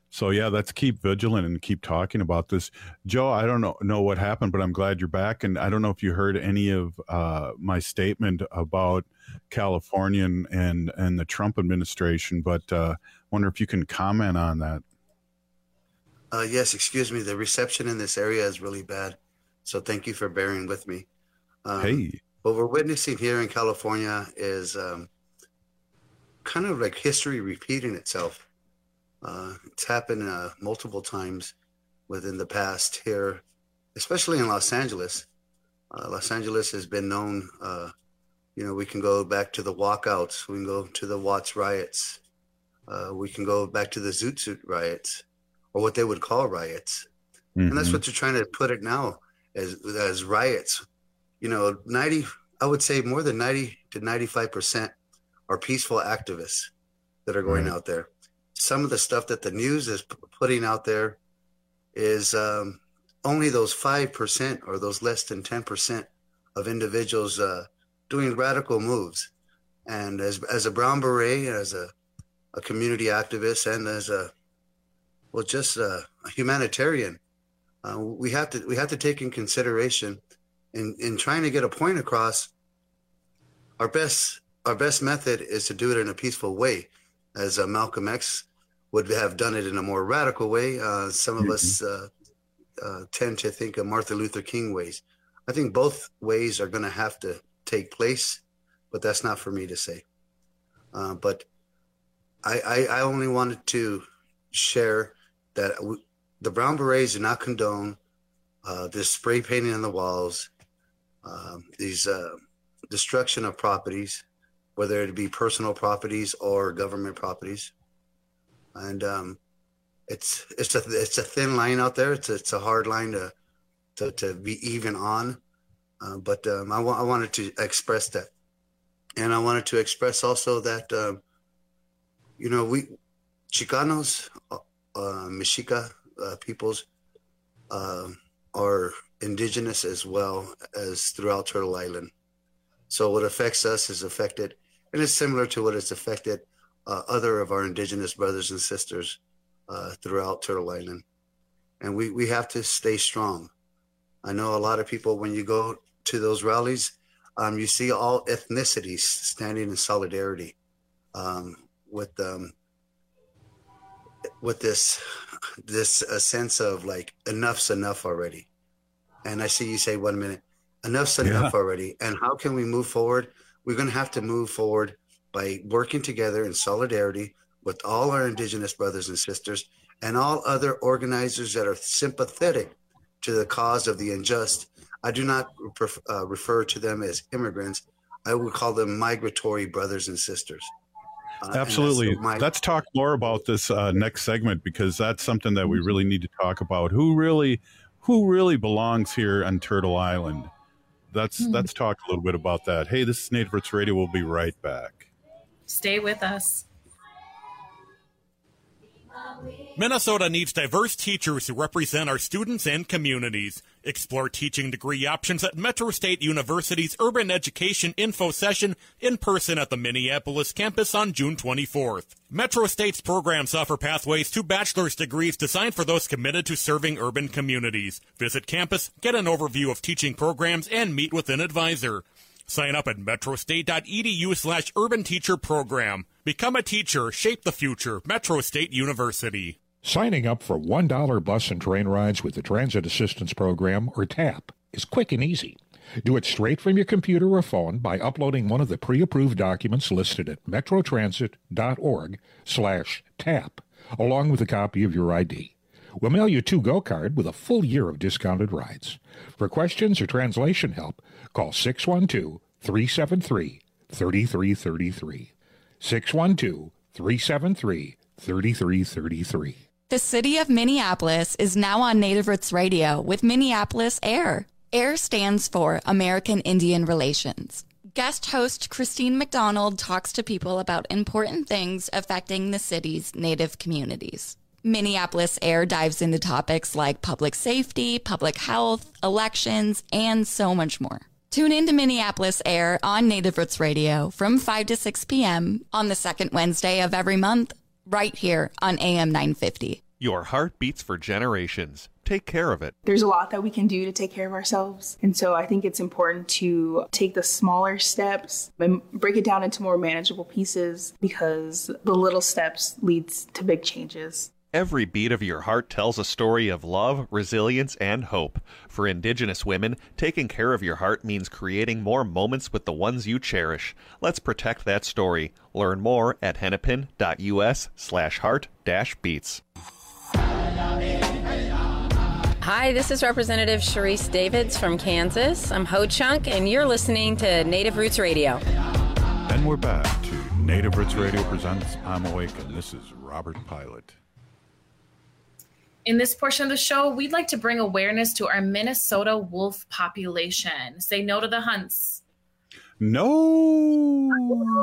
So yeah, let's keep vigilant and keep talking about this. Joe, I don't know what happened, but I'm glad you're back. And I don't know if you heard any of my statement about California and the Trump administration, but wonder if you can comment on that. Yes, excuse me. The reception in this area is really bad. So thank you for bearing with me. Hey. What we're witnessing here in California is kind of like history repeating itself. It's happened multiple times within the past here, especially in Los Angeles. Los Angeles has been known, we can go back to the walkouts. We can go to the Watts riots. We can go back to the Zoot Suit riots, or what they would call riots. Mm-hmm. And that's what they're trying to put it now as riots. I would say more than 90 to 95% are peaceful activists that are going out there. Some of the stuff that the news is putting out there is only those 5% or those less than 10% of individuals doing radical moves. And as a Brown Beret, as a community activist, and as a humanitarian, we have to take in consideration in trying to get a point across. Our best method is to do it in a peaceful way, as Malcolm X would have done it in a more radical way. Some of us tend to think of Martin Luther King ways. I think both ways are going to have to take place, but that's not for me to say. But I only wanted to share that the Brown Berets do not condone this spray painting on the walls, these destruction of properties, whether it be personal properties or government properties. And it's a thin line out there. It's a hard line to be even on. But I wanted to express that, and I wanted to express also that we Chicanos, Mexica peoples are indigenous as well as throughout Turtle Island. So what affects us is affected, and it's similar to what has affected other of our indigenous brothers and sisters throughout Turtle Island. And we have to stay strong. I know a lot of people, when you go to those rallies, you see all ethnicities standing in solidarity with this sense of like, enough's enough already. And I see you say, 1 minute, enough's enough already. And how can we move forward? We're going to have to move forward by working together in solidarity with all our indigenous brothers and sisters and all other organizers that are sympathetic to the cause of the unjust. I do not refer to them as immigrants. I would call them migratory brothers and sisters. Absolutely. Let's talk more about this next segment, because that's something that we really need to talk about. Who really belongs here on Turtle Island? Let's talk a little bit about that. Hey, this is Native Roots Radio. We'll be right back. Stay with us. Minnesota needs diverse teachers who represent our students and communities. Explore teaching degree options at Metro State University's Urban Education Info Session in person at the Minneapolis campus on June 24th. Metro State's programs offer pathways to bachelor's degrees designed for those committed to serving urban communities. Visit campus, get an overview of teaching programs, and meet with an advisor. Sign up at metrostate.edu/urban teacher program. Become a teacher, shape the future. Metro State University. Signing up for $1 bus and train rides with the Transit Assistance Program, or TAP, is quick and easy. Do it straight from your computer or phone by uploading one of the pre-approved documents listed at metrotransit.org/TAP, along with a copy of your ID. We'll mail you a to-go card with a full year of discounted rides. For questions or translation help, call 612-373-3333. 612-373-3333. The city of Minneapolis is now on Native Roots Radio with Minneapolis AIR. AIR stands for American Indian Relations. Guest host Christine McDonald talks to people about important things affecting the city's Native communities. Minneapolis AIR dives into topics like public safety, public health, elections, and so much more. Tune in to Minneapolis AIR on Native Roots Radio from 5 to 6 p.m. on the second Wednesday of every month, right here on AM 950. Your heart beats for generations. Take care of it. There's a lot that we can do to take care of ourselves. And so I think it's important to take the smaller steps and break it down into more manageable pieces, because the little steps leads to big changes. Every beat of your heart tells a story of love, resilience, and hope. For Indigenous women, taking care of your heart means creating more moments with the ones you cherish. Let's protect that story. Learn more at hennepin.us/heart-beats. Hi, this is Representative Sharice Davids from Kansas. I'm Ho Chunk, and you're listening to Native Roots Radio. And we're back to Native Roots Radio presents I'm Awake, and this is Robert Pilot. In this portion of the show, we'd like to bring awareness to our Minnesota wolf population. Say no to the hunts. No.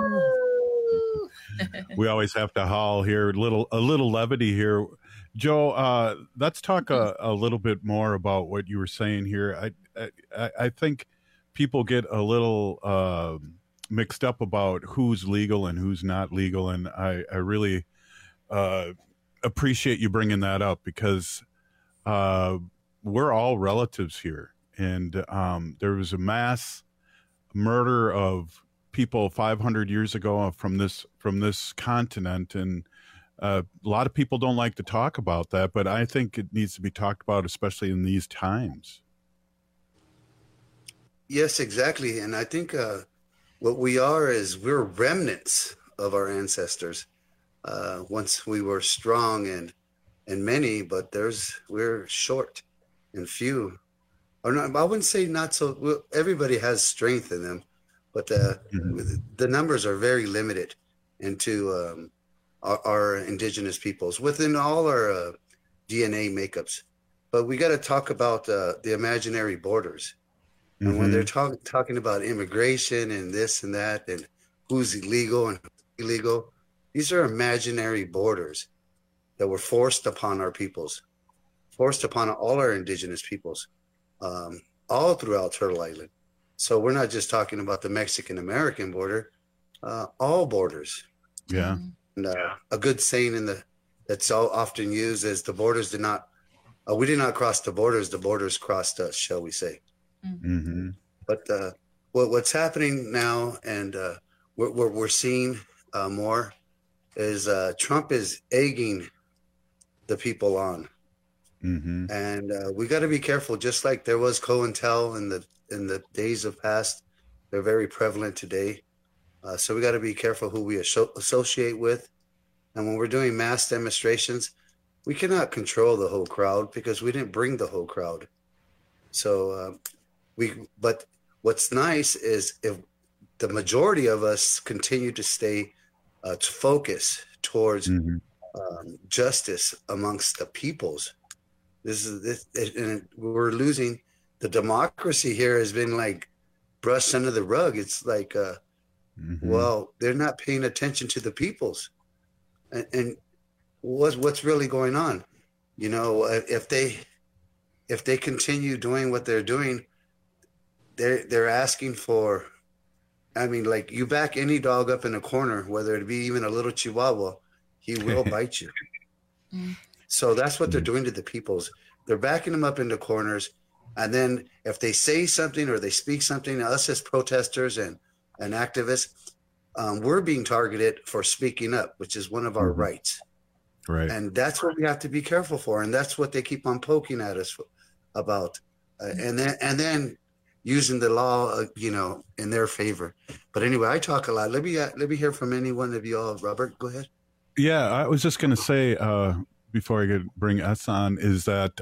We always have to howl here. A little levity here. Joe, let's talk a little bit more about what you were saying here. I think people get a little mixed up about who's legal and who's not legal, and I really appreciate you bringing that up, because we're all relatives here, and there was a mass murder of people 500 years ago from this continent, and a lot of people don't like to talk about that, but I think it needs to be talked about, especially in these times. Yes, exactly. And I think what we are is we're remnants of our ancestors. Once we were strong and many, but we're short and few. Or not, I wouldn't say not so. Well, everybody has strength in them, but the numbers are very limited into our indigenous peoples within all our DNA makeups. But we got to talk about the imaginary borders. And when they're talking about immigration and this and that, and who's illegal and who's illegal, these are imaginary borders that were forced upon our peoples, forced upon all our indigenous peoples, all throughout Turtle Island. So we're not just talking about the Mexican-American border, all borders. Yeah. And a good saying that's all often used is the borders did not, we did not cross the borders crossed us, shall we say. Mm-hmm. But what's happening now, and we're seeing more, is Trump is egging the people on. Mm-hmm. And we got to be careful, just like there was COINTEL in the days of past. They're very prevalent today. So we got to be careful who we associate with. And when we're doing mass demonstrations, we cannot control the whole crowd because we didn't bring the whole crowd. So but what's nice is if the majority of us continue to stay to focus towards justice amongst the peoples. And we're losing. The democracy here has been like brushed under the rug. It's like, well, they're not paying attention to the peoples, and what's really going on. You know, if they continue doing what they're doing, they're asking for. I mean, like, you back any dog up in a corner, whether it be even a little Chihuahua, he will bite you. So that's what they're doing to the peoples. They're backing them up into corners. And then if they say something or they speak something, us as protesters and activists, we're being targeted for speaking up, which is one of our rights. Right. And that's what we have to be careful for. And that's what they keep on poking at us about. And then using the law, in their favor. But anyway, I talk a lot. Let me hear from any one of you all. Robert, go ahead. Yeah, I was just going to say, before I could bring us on, is that,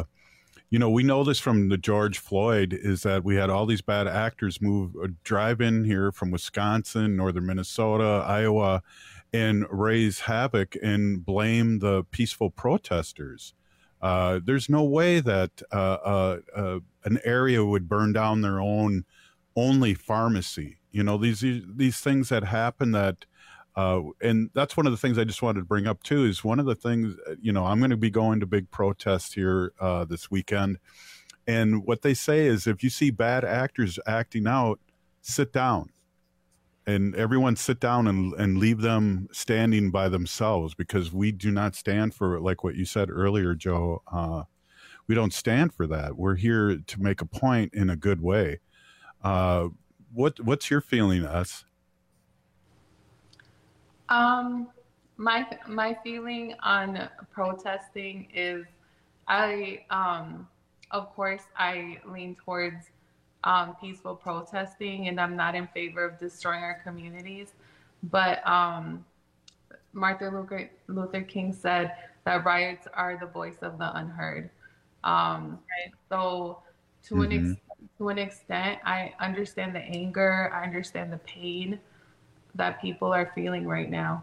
we know this from the George Floyd, is that we had all these bad actors drive in here from Wisconsin, northern Minnesota, Iowa, and raise havoc and blame the peaceful protesters. There's no way that an area would burn down their only pharmacy. These things that happen that, and that's one of the things I just wanted to bring up too, is one of the things, I'm going to be going to big protests here this weekend. And what they say is if you see bad actors acting out, sit down. and everyone sit down and leave them standing by themselves, because we do not stand for, like what you said earlier, Joe. We don't stand for that. We're here to make a point in a good way. What's your feeling, us? My feeling on protesting is of course, I lean towards peaceful protesting, and I'm not in favor of destroying our communities. But Martin Luther King said that riots are the voice of the unheard. So to an extent, I understand the anger, I understand the pain that people are feeling right now.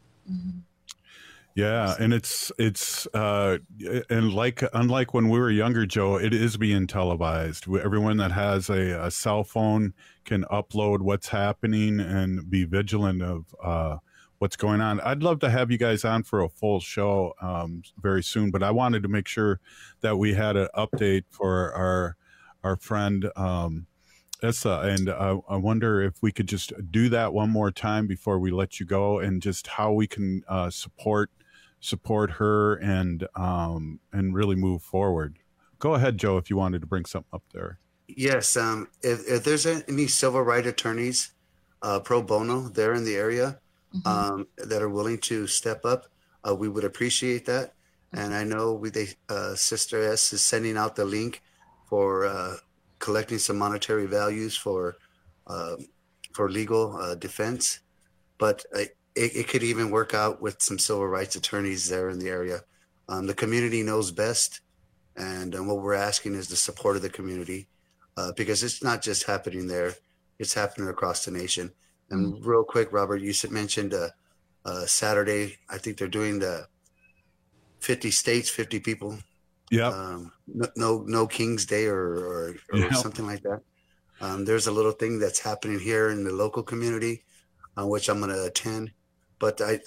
Yeah, and it's and unlike when we were younger, Joe, it is being televised. Everyone that has a cell phone can upload what's happening and be vigilant of what's going on. I'd love to have you guys on for a full show very soon, but I wanted to make sure that we had an update for our friend Issa, and I wonder if we could just do that one more time before we let you go, and just how we can support her and really move forward. Go ahead, Joe, if you wanted to bring something up there. Yes, if there's any civil rights attorneys pro bono there in the area that are willing to step up, we would appreciate that. And I know Sister S is sending out the link for collecting some monetary values for legal defense, but it could even work out with some civil rights attorneys there in the area. The community knows best, and what we're asking is the support of the community, because it's not just happening there, it's happening across the nation. And real quick, Robert, you mentioned Saturday, I think they're doing the 50 states, 50 people. Yeah. No King's Day or something like that. There's a little thing that's happening here in the local community, which I'm going to attend. But I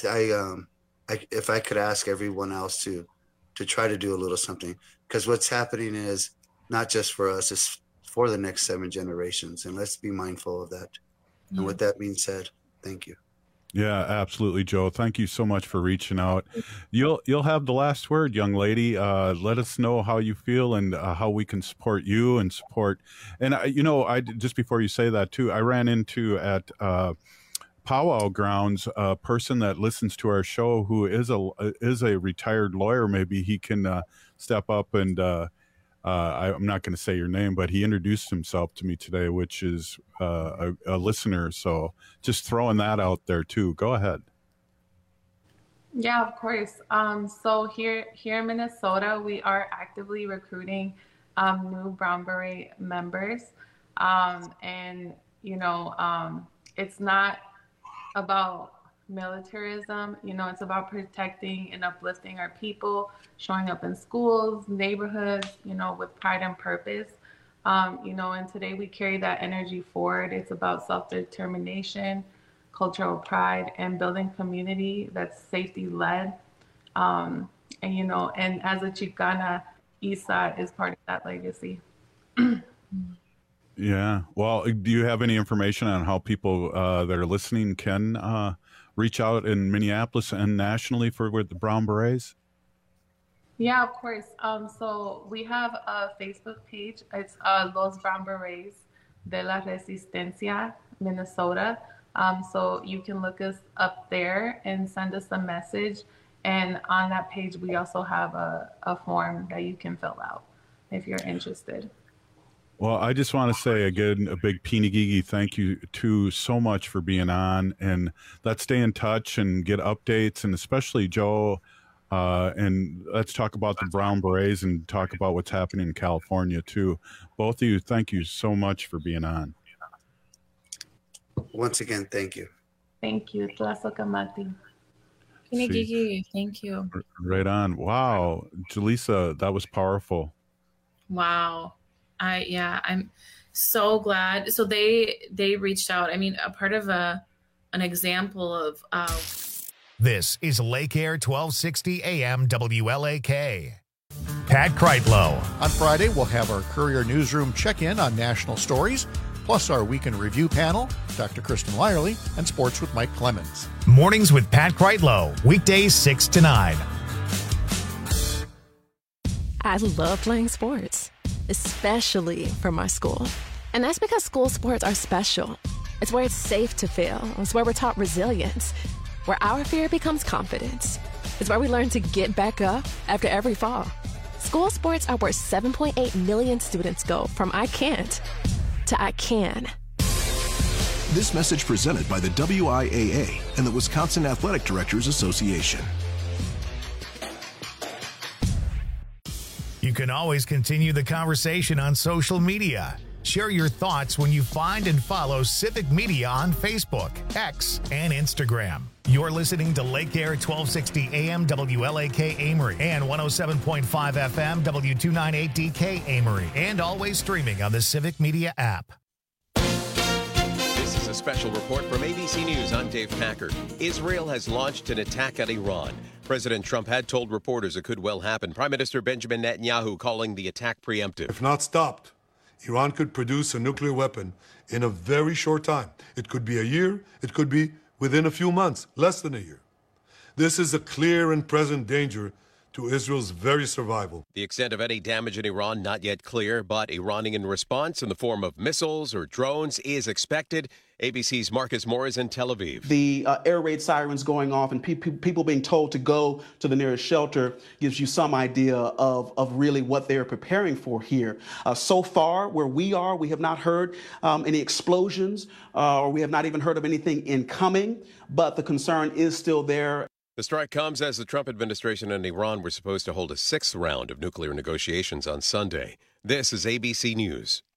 if I could ask everyone else to try to do a little something, because what's happening is not just for us, it's for the next 7 generations, and let's be mindful of that. And with that being said, thank you. Yeah, absolutely, Joe. Thank you so much for reaching out. You'll have the last word, young lady. Let us know how you feel and how we can support you and support. And I just before you say that too, I ran into at Powwow Grounds a person that listens to our show who is a retired lawyer. Maybe he can step up and. I'm not going to say your name, but he introduced himself to me today, which is a listener. So just throwing that out there too. Go ahead. Yeah, of course. So here in Minnesota, we are actively recruiting new Brown Beret members. And, it's not about militarism, it's about protecting and uplifting our people, showing up in schools, neighborhoods, with pride and purpose. And today we carry that energy forward. It's about self-determination, cultural pride, and building community that's safety-led. And as a Chicana, Isa is part of that legacy. Yeah. Well, do you have any information on how people that are listening can reach out in Minneapolis and nationally with the Brown Berets? Yeah, of course. So we have a Facebook page. It's Los Brown Berets de la Resistencia, Minnesota. So you can look us up there and send us a message. And on that page, we also have a form that you can fill out if you're interested. Well, I just want to say again, a big Pinigigi thank you to so much for being on, and let's stay in touch and get updates, and especially Joe, and let's talk about the Brown Berets and talk about what's happening in California too. Both of you, thank you so much for being on. Once again, thank you. Thank you. Tlazokamati. Pinigigi, thank you. Right on. Wow. Jaleesa, that was powerful. Wow. I'm so glad. So they reached out. I mean, a part of an example of. This is Lake Air 1260 AM WLAK. Pat Kreitlow. On Friday, we'll have our Courier Newsroom check in on national stories. plus our Weekend Review panel, Dr. Kristen Lyerly, and Sports with Mike Clemens. Mornings with Pat Kreitlow, weekdays 6 to 9. I love playing sports, especially for my school. And that's because school sports are special. It's where it's safe to fail. It's where we're taught resilience, where our fear becomes confidence. It's where we learn to get back up after every fall. School sports are where 7.8 million students go from I can't to I can. This message presented by the WIAA and the Wisconsin Athletic Directors Association. You can always continue the conversation on social media. Share your thoughts when you find and follow Civic Media on Facebook, X, and Instagram. You're listening to Lake Air 1260 AM WLAK Amory and 107.5 FM W298DK Amory, and always streaming on the Civic Media app. This is a special report from ABC News. I'm Dave Packard. Israel has launched an attack on Iran. President Trump had told reporters it could well happen. Prime Minister Benjamin Netanyahu calling the attack preemptive. If not stopped, Iran could produce a nuclear weapon in a very short time. It could be a year. It could be within a few months, less than a year. This is a clear and present danger to Israel's very survival. The extent of any damage in Iran not yet clear, but Iranian response in the form of missiles or drones is expected. ABC's Marcus Moore is in Tel Aviv. The air raid sirens going off and people being told to go to the nearest shelter gives you some idea of really what they're preparing for here. So far, where we are, we have not heard any explosions, or we have not even heard of anything incoming, but the concern is still there. The strike comes as the Trump administration and Iran were supposed to hold a sixth round of nuclear negotiations on Sunday. This is ABC News.